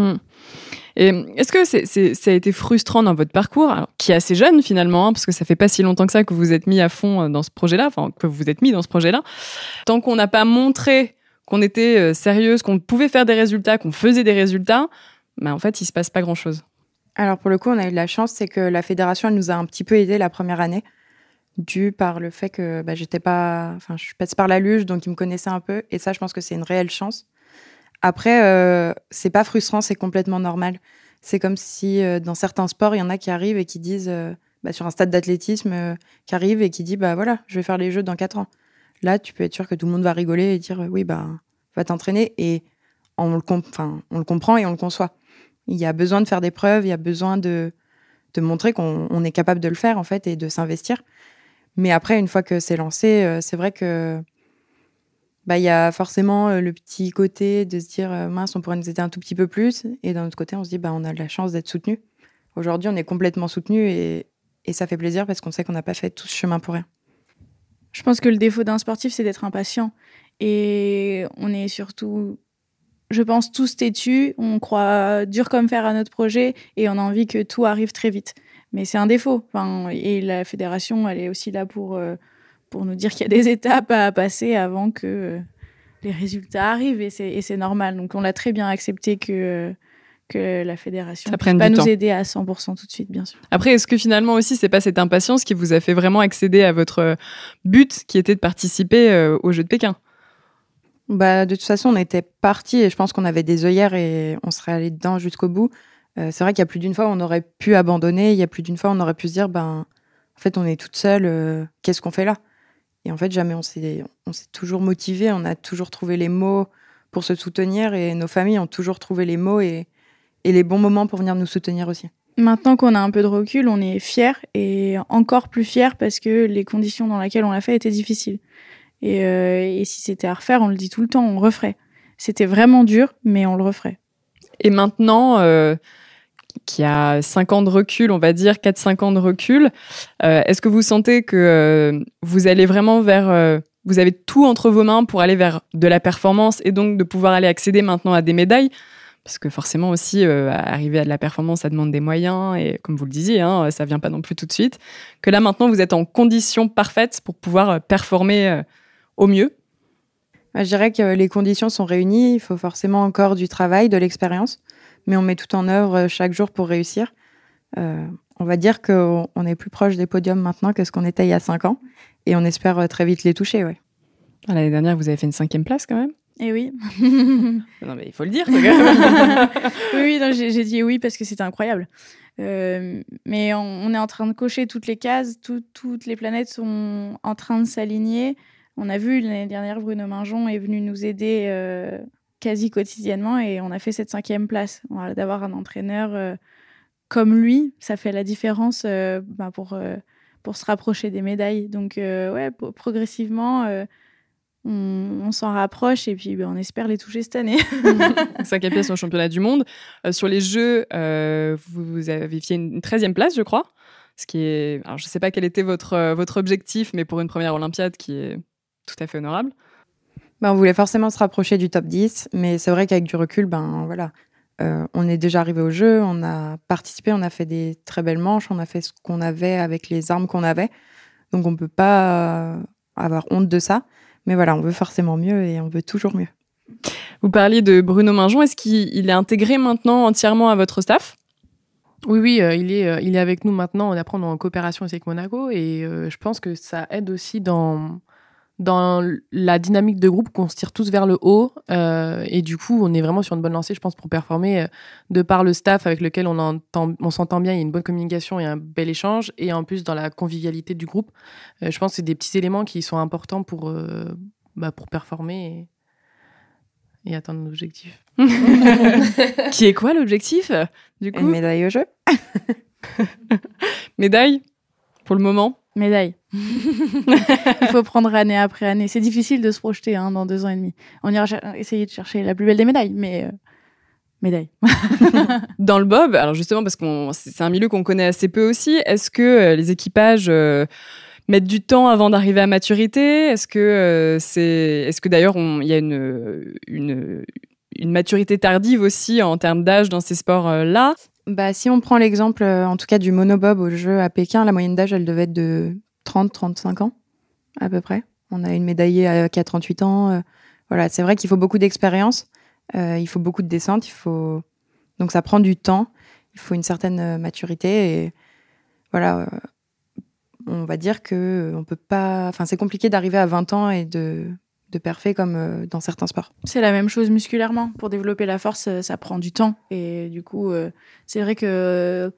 Et est-ce que ça a été frustrant dans votre parcours, qui est assez jeune finalement, parce que ça fait pas si longtemps que ça que vous êtes mis à fond dans ce projet-là, que vous êtes mis dans ce projet-là, tant qu'on n'a pas montré qu'on était sérieuse, qu'on pouvait faire des résultats, qu'on faisait des résultats, en fait, il se passe pas grand-chose. Alors pour le coup, on a eu de la chance, c'est que la fédération, elle nous a un petit peu aidés la première année, dû par le fait que je suis passée par la luge, donc ils me connaissaient un peu, et ça, je pense que c'est une réelle chance. Après, c'est pas frustrant, c'est complètement normal. C'est comme si dans certains sports, il y en a qui arrivent et qui disent, sur un stade d'athlétisme, qui arrive et qui dit, voilà, je vais faire les Jeux dans 4 ans. Là, tu peux être sûr que tout le monde va rigoler et dire, oui, va t'entraîner, et on le comprend et on le conçoit. Il y a besoin de faire des preuves, il y a besoin de montrer qu'on est capable de le faire, en fait, et de s'investir. Mais après, une fois que c'est lancé, c'est vrai que il y a forcément le petit côté de se dire mince, on pourrait nous aider un tout petit peu plus. Et d'un autre côté, on se dit on a de la chance d'être soutenu. Aujourd'hui, on est complètement soutenu et ça fait plaisir parce qu'on sait qu'on n'a pas fait tout ce chemin pour rien. Je pense que le défaut d'un sportif, c'est d'être impatient. Et on est surtout, je pense, tous têtus. On croit dur comme fer à notre projet et on a envie que tout arrive très vite. Mais c'est un défaut. Et la fédération, elle est aussi là pour nous dire qu'il y a des étapes à passer avant que les résultats arrivent. Et c'est normal. Donc, on l'a très bien accepté que la fédération ne puisse pas nous aider à 100% tout de suite, bien sûr. Après, est-ce que finalement aussi, c'est pas cette impatience qui vous a fait vraiment accéder à votre but, qui était de participer aux Jeux de Pékin ? De toute façon, on était partis et je pense qu'on avait des œillères et on serait allé dedans jusqu'au bout. C'est vrai qu'il y a plus d'une fois où on aurait pu abandonner. Il y a plus d'une fois où on aurait pu se dire, en fait, on est toute seule. Qu'est-ce qu'on fait là ? Et en fait, jamais on s'est toujours motivés. On a toujours trouvé les mots pour se soutenir et nos familles ont toujours trouvé les mots et les bons moments pour venir nous soutenir aussi. Maintenant qu'on a un peu de recul, on est fiers et encore plus fiers parce que les conditions dans lesquelles on l'a fait étaient difficiles. Et si c'était à refaire, on le dit tout le temps, on referait. C'était vraiment dur, mais on le referait. Et maintenant, qui a 5 ans de recul, on va dire 4-5 ans de recul. Est-ce que vous sentez que vous allez vraiment vers... vous avez tout entre vos mains pour aller vers de la performance et donc de pouvoir aller accéder maintenant à des médailles? Parce que forcément aussi, arriver à de la performance, ça demande des moyens. Et comme vous le disiez, hein, ça ne vient pas non plus tout de suite. Que là, maintenant, vous êtes en conditions parfaites pour pouvoir performer au mieux. Je dirais que les conditions sont réunies. Il faut forcément encore du travail, de l'expérience. Mais on met tout en œuvre chaque jour pour réussir. On va dire qu'on est plus proche des podiums maintenant que ce qu'on était il y a 5 ans. Et on espère très vite les toucher. Ouais. L'année dernière, vous avez fait une 5e place quand même. Eh oui. Non, mais il faut le dire. Oui, non, j'ai dit oui parce que c'était incroyable. Mais on est en train de cocher toutes les cases, toutes les planètes sont en train de s'aligner. On a vu l'année dernière, Bruno Mingeon est venu nous aider quasi quotidiennement et on a fait cette 5e place. Voilà, d'avoir un entraîneur comme lui, ça fait la différence pour se rapprocher des médailles. Donc, ouais, progressivement... on s'en rapproche et puis on espère les toucher cette année. 5e place au championnat du monde. Sur les Jeux, vous avez fait une 13e place, je crois. Ce qui est... Alors, je ne sais pas quel était votre objectif, mais pour une première Olympiade qui est tout à fait honorable. On voulait forcément se rapprocher du top 10, mais c'est vrai qu'avec du recul, voilà, on est déjà arrivé au jeu, on a participé, on a fait des très belles manches, on a fait ce qu'on avait avec les armes qu'on avait. Donc, on ne peut pas avoir honte de ça. Mais voilà, on veut forcément mieux et on veut toujours mieux. Vous parliez de Bruno Mingeon. Est-ce qu'il est intégré maintenant entièrement à votre staff ? Oui, il est avec nous maintenant. Après, on est en coopération avec Monaco et je pense que ça aide aussi dans la dynamique de groupe qu'on se tire tous vers le haut. Et du coup, on est vraiment sur une bonne lancée, je pense, pour performer de par le staff avec lequel on s'entend bien. Il y a une bonne communication et un bel échange. Et en plus, dans la convivialité du groupe, je pense que c'est des petits éléments qui sont importants pour performer et atteindre nos objectifs. Qui est quoi l'objectif, du coup ? Une médaille au jeu. Médaille, pour le moment ? Médaille. Il faut prendre année après année. C'est difficile de se projeter dans 2 ans et demi. On ira essayer de chercher la plus belle des médailles, mais médaille. Dans le bob, alors justement parce que c'est un milieu qu'on connaît assez peu aussi, est-ce que les équipages mettent du temps avant d'arriver à maturité ? Est-ce que d'ailleurs il y a une maturité tardive aussi en termes d'âge dans ces sports-là ? Si on prend l'exemple, en tout cas, du monobob au jeu à Pékin, la moyenne d'âge, elle devait être de 30-35 ans, à peu près. On a une médaillée qui a 38 ans. Voilà, c'est vrai qu'il faut beaucoup d'expérience, il faut beaucoup de descente, donc ça prend du temps, il faut une certaine maturité. Et voilà, on va dire que on peut pas... Enfin, c'est compliqué d'arriver à 20 ans et de perfer comme dans certains sports. C'est la même chose musculairement. Pour développer la force, ça prend du temps. Et du coup, c'est vrai que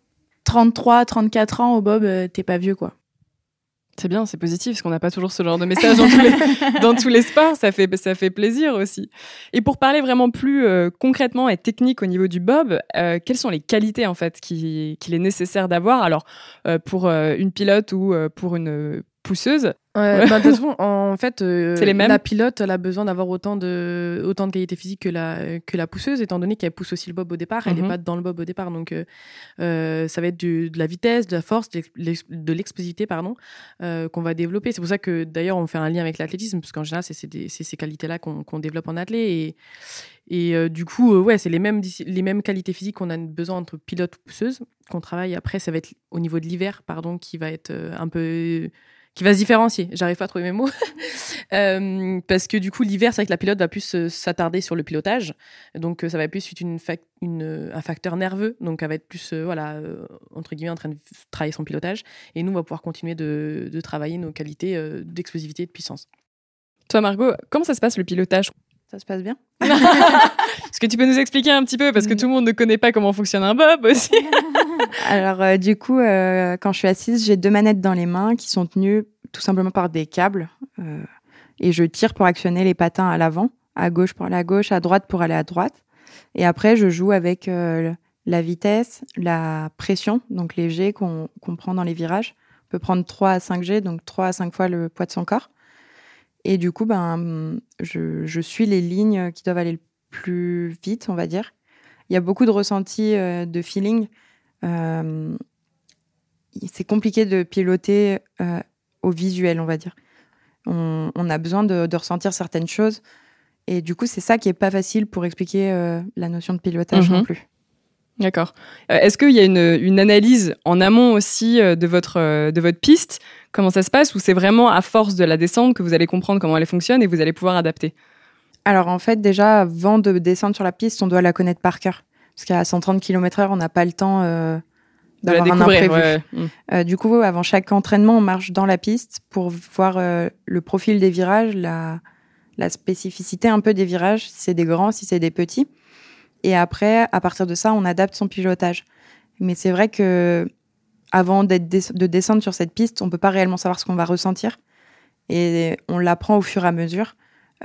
33, 34 ans au bob, t'es pas vieux, quoi. C'est bien, c'est positif, parce qu'on n'a pas toujours ce genre de message dans tous les sports. Ça fait plaisir aussi. Et pour parler vraiment plus concrètement et technique au niveau du bob, quelles sont les qualités en fait qu'il est nécessaire d'avoir ? Alors, pour une pilote ou pour une pousseuse. De toute façon, en fait, c'est les mêmes. La pilote, elle a besoin d'avoir autant de qualité physique que la pousseuse, étant donné qu'elle pousse aussi le bob au départ. Elle n'est pas dans le bob au départ. Donc, ça va être de la vitesse, de la force, de l'explosivité, qu'on va développer. C'est pour ça que, d'ailleurs, on fait un lien avec l'athlétisme, parce qu'en général, c'est ces qualités-là qu'on développe en athlète. Et du coup, c'est les mêmes qualités physiques qu'on a besoin entre pilote ou pousseuse, qu'on travaille. Après, ça va être au niveau de l'hiver, qui va être un peu... qui va se différencier. J'arrive pas à trouver mes mots. Parce que du coup, l'hiver, c'est vrai que la pilote va plus s'attarder sur le pilotage. Donc, ça va plus être un facteur nerveux. Donc, elle va être plus, entre guillemets, en train de travailler son pilotage. Et nous, on va pouvoir continuer de travailler nos qualités d'explosivité et de puissance. Toi, Margot, comment ça se passe le pilotage ? Ça se passe bien. Est-ce que tu peux nous expliquer un petit peu ? Parce que tout le monde ne connaît pas comment fonctionne un bob aussi. Alors, du coup, quand je suis assise, j'ai 2 manettes dans les mains qui sont tenues tout simplement par des câbles. Et je tire pour actionner les patins à l'avant, à gauche pour aller à gauche, à droite pour aller à droite. Et après, je joue avec la vitesse, la pression, donc les G qu'on prend dans les virages. On peut prendre 3 à 5 G, donc 3 à 5 fois le poids de son corps. Et du coup, je suis les lignes qui doivent aller le plus vite, on va dire. il y a beaucoup de ressentis, de feeling. C'est compliqué de piloter au visuel, on va dire. On a besoin de ressentir certaines choses. Et du coup, c'est ça qui n'est pas facile pour expliquer la notion de pilotage non plus. D'accord. Est-ce qu'il y a une analyse en amont aussi de votre piste ? Comment ça se passe ? Ou c'est vraiment à force de la descente que vous allez comprendre comment elle fonctionne et vous allez pouvoir adapter ? Alors en fait, déjà, avant de descendre sur la piste, on doit la connaître par cœur. Parce qu'à 130 km/h, on n'a pas le temps d'avoir un imprévu. Du coup, avant chaque entraînement, on marche dans la piste pour voir le profil des virages, la spécificité un peu des virages, si c'est des grands, si c'est des petits. Et après, à partir de ça, on adapte son pilotage. Mais c'est vrai que avant de descendre sur cette piste, on ne peut pas réellement savoir ce qu'on va ressentir. Et on l'apprend au fur et à mesure.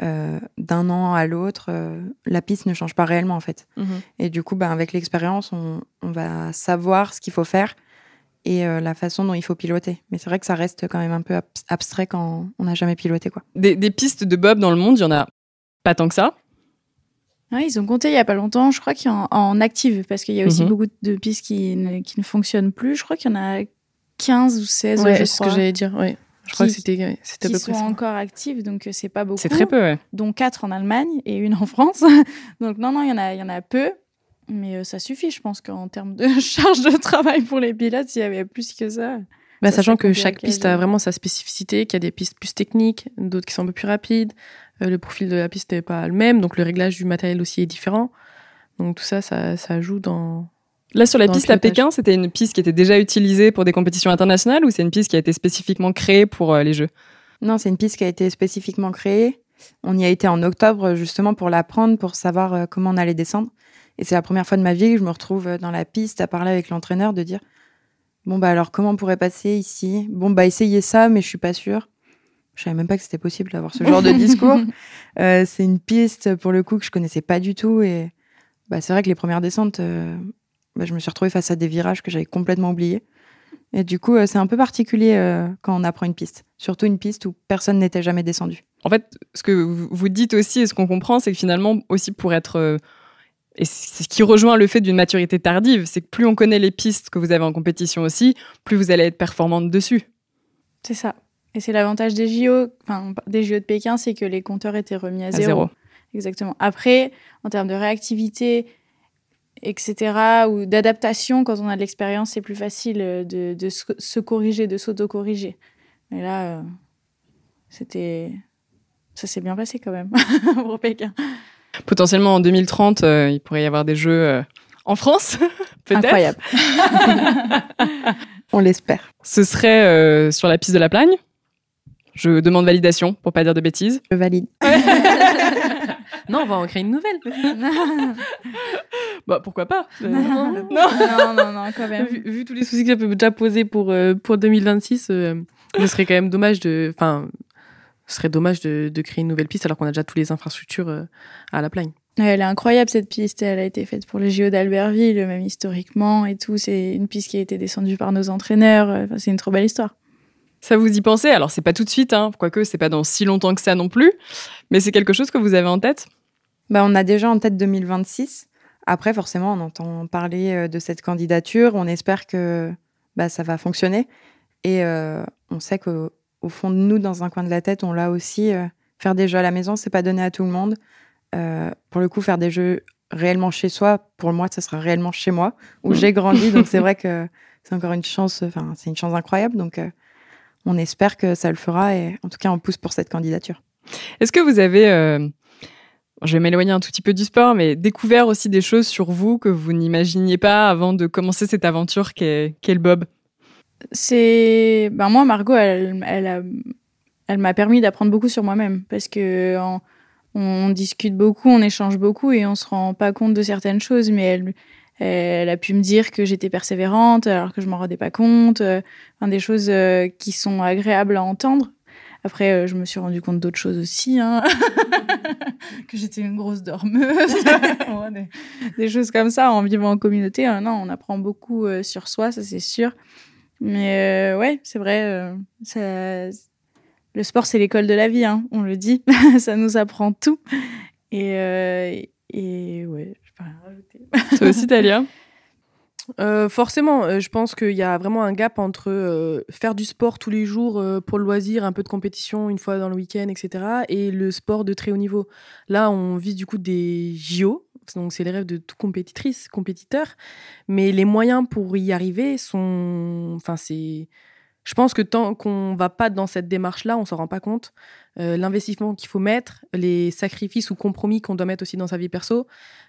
D'un an à l'autre, la piste ne change pas réellement, en fait. Et du coup, avec l'expérience, on va savoir ce qu'il faut faire et la façon dont il faut piloter. Mais c'est vrai que ça reste quand même un peu abstrait quand on n'a jamais piloté, quoi. Des pistes de bob dans le monde, il n'y en a pas tant que ça. Ouais, ils ont compté il n'y a pas longtemps, je crois qu'il y a en active, parce qu'il y a aussi beaucoup de pistes qui ne fonctionnent plus. Je crois qu'il y en a 15 ou 16, ouais, je c'est crois. Ce que j'allais dire, oui. Je crois que c'était à peu près ça. Qui sont encore actives, donc c'est pas beaucoup. C'est très peu, ouais. Dont 4 en Allemagne et une en France. Donc non, il y en a peu. Mais ça suffit, je pense qu'en termes de charge de travail pour les pilotes, s'il y avait plus que ça. Sachant que chaque piste a vraiment sa spécificité, qu'il y a des pistes plus techniques, d'autres qui sont un peu plus rapides. Le profil de la piste n'est pas le même, donc le réglage du matériel aussi est différent. Donc tout ça, ça joue dans... Là, sur la piste à Pékin, c'était une piste qui était déjà utilisée pour des compétitions internationales ou c'est une piste qui a été spécifiquement créée pour les Jeux ? Non, c'est une piste qui a été spécifiquement créée. On y a été en octobre justement pour l'apprendre, pour savoir comment on allait descendre. Et c'est la première fois de ma vie que je me retrouve dans la piste à parler avec l'entraîneur, de dire alors comment on pourrait passer ici ? Essayez ça, mais je suis pas sûre. Je savais même pas que c'était possible d'avoir ce genre de discours. C'est une piste pour le coup que je connaissais pas du tout et c'est vrai que les premières descentes, je me suis retrouvée face à des virages que j'avais complètement oubliés. Et du coup, c'est un peu particulier quand on apprend une piste. Surtout une piste où personne n'était jamais descendu. En fait, ce que vous dites aussi et ce qu'on comprend, c'est que finalement, aussi pour être... et c'est ce qui rejoint le fait d'une maturité tardive, c'est que plus on connaît les pistes que vous avez en compétition aussi, plus vous allez être performante dessus. C'est ça. Et c'est l'avantage des JO de Pékin, c'est que les compteurs étaient remis à zéro. Exactement. Après, en termes de réactivité, etc., ou d'adaptation, quand on a de l'expérience, c'est plus facile de se corriger, de s'auto-corriger. Mais là, ça s'est bien passé quand même pour Pékin. Potentiellement en 2030, il pourrait y avoir des Jeux en France, peut-être. Incroyable. On l'espère. Ce serait sur la piste de la Plagne. Je demande validation pour pas dire de bêtises. Je valide. Non, on va en créer une nouvelle. Pourquoi pas ? Non, quand même. Vu tous les soucis que ça peut déjà poser pour 2026, ce serait quand même dommage de créer une nouvelle piste alors qu'on a déjà toutes les infrastructures à la Plagne. Elle est incroyable cette piste, elle a été faite pour les JO d'Albertville, même historiquement et tout. C'est une piste qui a été descendue par nos entraîneurs. C'est une trop belle histoire. Ça, vous y pensez ? Alors, c'est pas tout de suite, quoique c'est pas dans si longtemps que ça non plus, mais c'est quelque chose que vous avez en tête ? On a déjà en tête 2026. Après, forcément, on entend parler de cette candidature. On espère que ça va fonctionner. Et on sait qu'au fond de nous, dans un coin de la tête, on l'a aussi. Faire des jeux à la maison, c'est pas donné à tout le monde. Pour le coup, faire des jeux réellement chez soi, pour moi, ça sera réellement chez moi, où j'ai grandi. Donc, c'est vrai que c'est encore une chance, c'est une chance incroyable. Donc, on espère que ça le fera. Et en tout cas, on pousse pour cette candidature. Est-ce que vous avez, je vais m'éloigner un tout petit peu du sport, mais découvert aussi des choses sur vous que vous n'imaginiez pas avant de commencer cette aventure qu'est le bob ? C'est... moi, Margot, elle m'a permis d'apprendre beaucoup sur moi-même parce que on discute beaucoup, on échange beaucoup et on se rend pas compte de certaines choses, mais elle a pu me dire que j'étais persévérante alors que je m'en rendais pas compte, des choses qui sont agréables à entendre. Après, je me suis rendu compte d'autres choses aussi, que j'étais une grosse dormeuse, des choses comme ça en vivant en communauté. Non, on apprend beaucoup sur soi, ça c'est sûr. Mais ouais, c'est vrai, le sport c'est l'école de la vie, on le dit, ça nous apprend tout. Et ouais, je peux rien rajouter. Toi aussi, Talia? Forcément, je pense qu'il y a vraiment un gap entre faire du sport tous les jours pour le loisir, un peu de compétition une fois dans le week-end, etc. et le sport de très haut niveau. Là, on vise du coup des JO, donc c'est les rêves de toute compétitrice, compétiteur, mais les moyens pour y arriver sont... Enfin, c'est... Je pense que tant qu'on va pas dans cette démarche-là, on s'en rend pas compte. L'investissement qu'il faut mettre, les sacrifices ou compromis qu'on doit mettre aussi dans sa vie perso.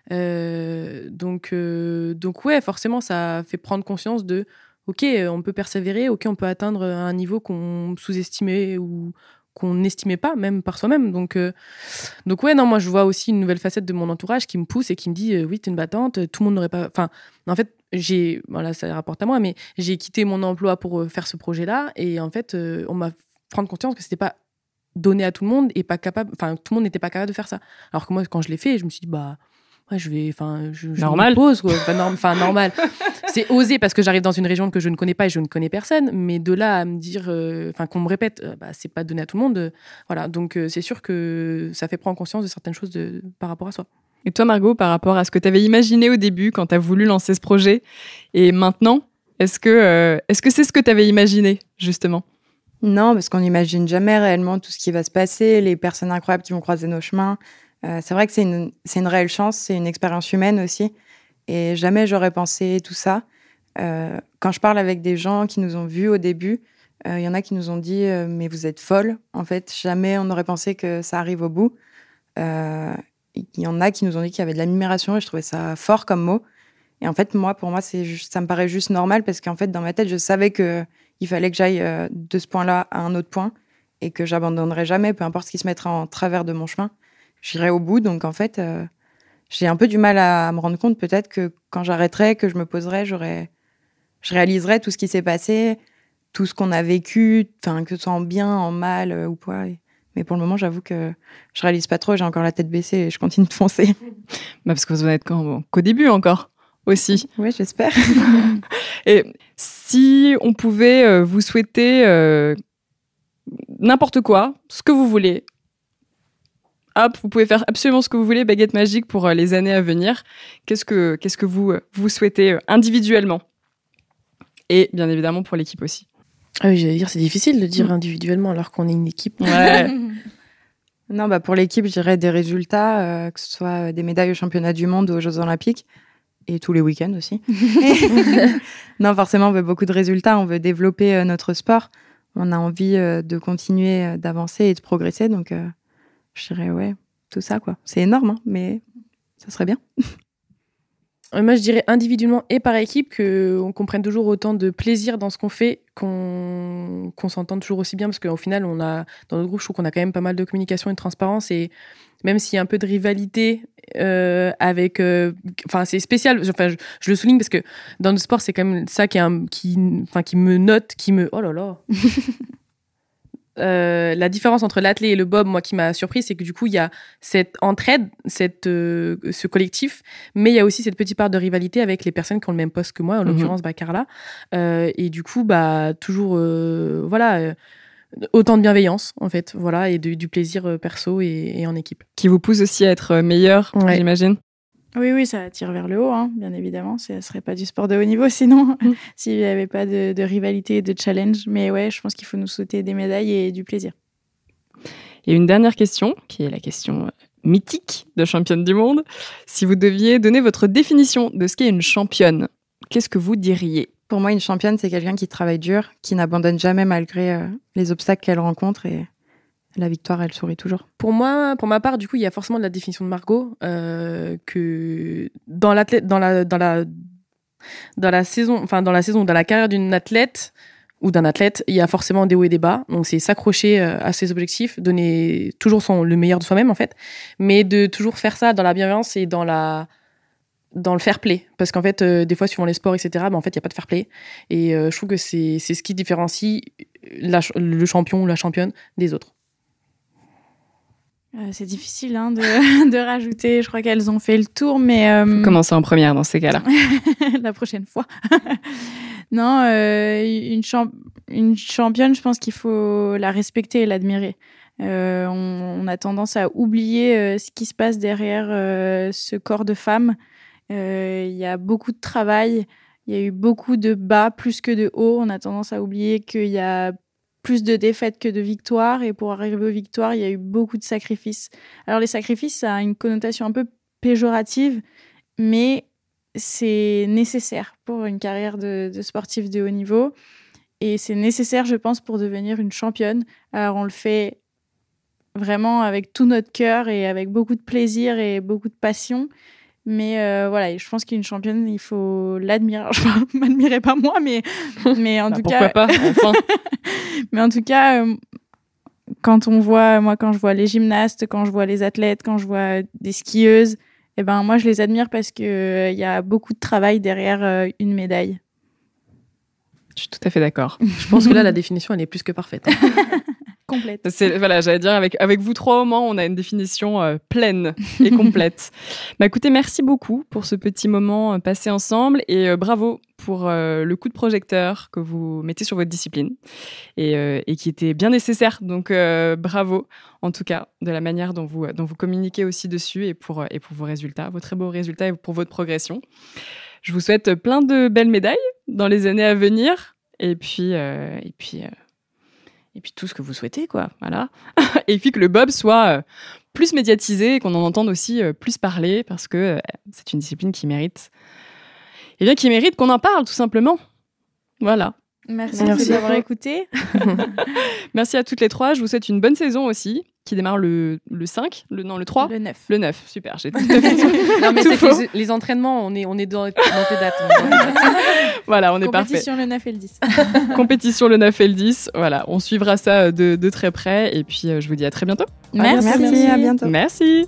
Donc ouais, forcément, ça fait prendre conscience de OK, on peut persévérer, OK, on peut atteindre un niveau qu'on sous-estimait ou qu'on n'estimait pas, même par soi-même. Donc ouais, non, moi, je vois aussi une nouvelle facette de mon entourage qui me pousse et qui me dit oui, t'es une battante, tout le monde n'aurait pas... Enfin, en fait, voilà, ça rapporte à moi, mais j'ai quitté mon emploi pour faire ce projet-là et en fait, on m'a fait prendre conscience que c'était pas donné à tout le monde et pas capable... Enfin, tout le monde n'était pas capable de faire ça. Alors que moi, quand je l'ai fait, je me suis dit, bah... Ouais, je normal. me pose, quoi. Normal. C'est osé parce que j'arrive dans une région que je ne connais pas et je ne connais personne. Mais de là à me dire, qu'on me répète, c'est pas donné à tout le monde. Voilà. Donc, c'est sûr que ça fait prendre conscience de certaines choses par rapport à soi. Et toi, Margot, par rapport à ce que tu avais imaginé au début quand tu as voulu lancer ce projet, et maintenant, est-ce que c'est ce que tu avais imaginé, justement? Non, parce qu'on n'imagine jamais réellement tout ce qui va se passer, les personnes incroyables qui vont croiser nos chemins. C'est vrai que c'est une réelle chance, c'est une expérience humaine aussi. Et jamais j'aurais pensé tout ça. Quand je parle avec des gens qui nous ont vus au début, il y en a qui nous ont dit « mais vous êtes folle ». En fait, jamais on n'aurait pensé que ça arrive au bout. Il y en a qui nous ont dit qu'il y avait de l'admiration et je trouvais ça fort comme mot. Et en fait, pour moi, ça me paraît juste normal parce qu'en fait, dans ma tête, je savais qu'il fallait que j'aille de ce point-là à un autre point et que j'abandonnerais jamais, peu importe ce qui se mettra en travers de mon chemin. J'irai au bout. Donc, en fait, j'ai un peu du mal à me rendre compte peut-être que quand j'arrêterai, que je me poserai, je réaliserai tout ce qui s'est passé, tout ce qu'on a vécu, que ce soit en bien, en mal ou quoi. Mais pour le moment, j'avoue que je réalise pas trop. J'ai encore la tête baissée et je continue de foncer. Parce que vous en êtes qu'au début encore aussi. Oui, j'espère. Et si on pouvait vous souhaiter n'importe quoi, ce que vous voulez, hop, vous pouvez faire absolument ce que vous voulez, baguette magique pour les années à venir. Qu'est-ce que vous souhaitez individuellement? Et bien évidemment pour l'équipe aussi. Ah oui, j'allais dire, c'est difficile de dire individuellement alors qu'on est une équipe. Ouais. Non, pour l'équipe, je dirais des résultats, que ce soit des médailles aux championnats du monde ou aux Jeux Olympiques. Et tous les week-ends aussi. Non, forcément, on veut beaucoup de résultats. On veut développer notre sport. On a envie de continuer d'avancer et de progresser. Donc, je dirais, ouais, tout ça, quoi. C'est énorme, mais ça serait bien. Moi, je dirais individuellement et par équipe qu'on comprenne toujours autant de plaisir dans ce qu'on fait, qu'on s'entende toujours aussi bien. Parce qu'au final, dans notre groupe, je trouve qu'on a quand même pas mal de communication et de transparence. Et même s'il y a un peu de rivalité avec... c'est spécial. Enfin, je le souligne parce que dans notre sport, c'est quand même ça qui me note, Oh là là la différence entre l'athlé et le bob, moi, qui m'a surpris, c'est que du coup, il y a cette entraide, ce collectif, mais il y a aussi cette petite part de rivalité avec les personnes qui ont le même poste que moi, en l'occurrence, Carla. Et du coup, toujours, autant de bienveillance, en fait, voilà, et du plaisir perso et en équipe. Qui vous pousse aussi à être meilleur, ouais. J'imagine. Oui, ça tire vers le haut, hein, bien évidemment. Ça ne serait pas du sport de haut niveau sinon, s'il n'y avait pas de rivalité et de challenge. Mais ouais, je pense qu'il faut nous souhaiter des médailles et du plaisir. Et une dernière question, qui est la question mythique de championne du monde. Si vous deviez donner votre définition de ce qu'est une championne, qu'est-ce que vous diriez? Pour moi, une championne, c'est quelqu'un qui travaille dur, qui n'abandonne jamais malgré les obstacles qu'elle rencontre et... La victoire, elle sourit toujours. Pour moi, pour ma part, du coup, il y a forcément de la définition de Margot que dans la carrière d'une athlète ou d'un athlète, il y a forcément des hauts et des bas. Donc, c'est s'accrocher à ses objectifs, donner toujours le meilleur de soi-même, en fait, mais de toujours faire ça dans la bienveillance et dans le fair play. Parce qu'en fait, des fois, suivant les sports, etc., en fait, il n'y a pas de fair play. Et je trouve que c'est ce qui différencie le champion ou la championne des autres. C'est difficile de rajouter. Je crois qu'elles ont fait le tour, mais... Commencer en première dans ces cas-là. La prochaine fois. Non, une championne, je pense qu'il faut la respecter et l'admirer. On a tendance à oublier ce qui se passe derrière ce corps de femme. Il y a beaucoup de travail. Il y a eu beaucoup de bas plus que de hauts. On a tendance à oublier qu'il y a plus de défaites que de victoires. Et pour arriver aux victoires, il y a eu beaucoup de sacrifices. Alors, les sacrifices, ça a une connotation un peu péjorative, mais c'est nécessaire pour une carrière de sportif de haut niveau. Et c'est nécessaire, je pense, pour devenir une championne. Alors, on le fait vraiment avec tout notre cœur et avec beaucoup de plaisir et beaucoup de passion. Mais voilà, je pense qu'une championne, il faut l'admirer. Alors, je ne m'admirais pas moi, mais en tout pourquoi cas... pas, enfin. Mais en tout cas, quand je vois les gymnastes, quand je vois les athlètes, quand je vois des skieuses, eh ben, moi, je les admire parce qu'il y a beaucoup de travail derrière une médaille. Je suis tout à fait d'accord. Je pense que là, la définition, elle est plus que parfaite. Complète. Voilà, j'allais dire, avec vous trois au moins, on a une définition pleine et complète. Écoutez, merci beaucoup pour ce petit moment passé ensemble et bravo pour le coup de projecteur que vous mettez sur votre discipline et qui était bien nécessaire. Donc, bravo, en tout cas, de la manière dont vous communiquez aussi dessus et pour vos résultats, vos très beaux résultats et pour votre progression. Je vous souhaite plein de belles médailles dans les années à venir et puis tout ce que vous souhaitez, quoi. Voilà. Et puis que le bob soit plus médiatisé et qu'on en entende aussi plus parler parce que c'est une discipline qui mérite qu'on en parle, tout simplement. Voilà. Merci d'avoir écouté. Merci à toutes les trois. Je vous souhaite une bonne saison aussi, qui démarre le 5, le 3 Le 9. Le 9, super. J'ai tout à fait Non, mais tout c'est faux. que les entraînements, on est dans tes dates. Voilà, on est parfait. Compétition le 9 et le 10. Compétition le 9 et le 10. Voilà, on suivra ça de très près. Et puis, je vous dis à très bientôt. Merci, à bientôt. Merci.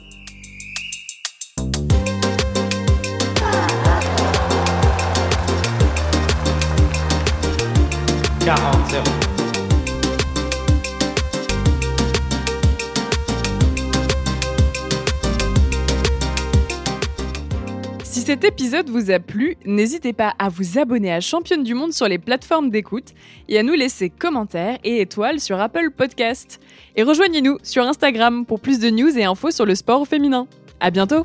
Si cet épisode vous a plu, n'hésitez pas à vous abonner à Championne du Monde sur les plateformes d'écoute et à nous laisser commentaires et étoiles sur Apple Podcast. Et rejoignez-nous sur Instagram pour plus de news et infos sur le sport féminin. À bientôt!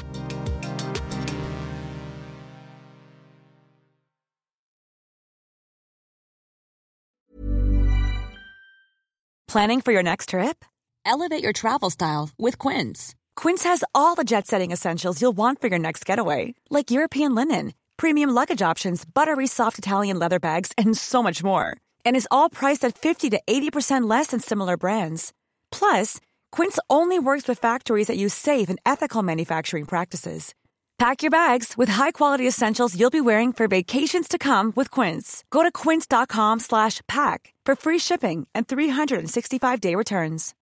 Planning for your next trip? Elevate your travel style with Quince. Quince has all the jet-setting essentials you'll want for your next getaway, like European linen, premium luggage options, buttery soft Italian leather bags, and so much more. And is all priced at 50 to 80% less than similar brands. Plus, Quince only works with factories that use safe and ethical manufacturing practices. Pack your bags with high-quality essentials you'll be wearing for vacations to come with Quince. Go to quince.com/pack for free shipping and 365-day returns.